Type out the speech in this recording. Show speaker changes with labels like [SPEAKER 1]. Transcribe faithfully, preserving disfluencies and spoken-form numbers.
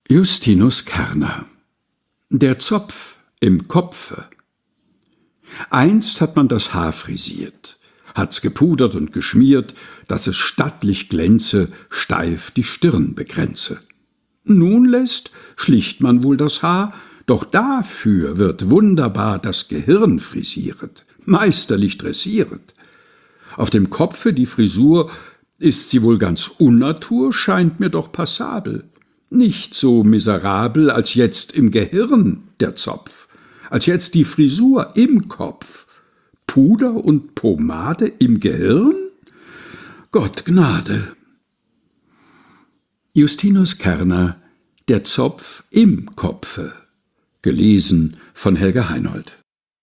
[SPEAKER 1] Justinus Kerner. Der Zopf im Kopfe. Einst hat man das Haar frisiert, hat's gepudert und geschmiert, dass es stattlich glänze, steif die Stirn begrenze. Nun lässt, schlicht man wohl das Haar, doch dafür wird wunderbar das Gehirn frisieret, meisterlich dressieret. Auf dem Kopfe die Frisur, ist sie wohl ganz unnatur, scheint mir doch passabel. Nicht so miserabel als jetzt im Gehirn der Zopf, als jetzt die Frisur im Kopf. Puder und Pomade im Gehirn? Gott Gnade! Justinus Kerner, Der Zopf im Kopfe. Gelesen von Helga Heinold.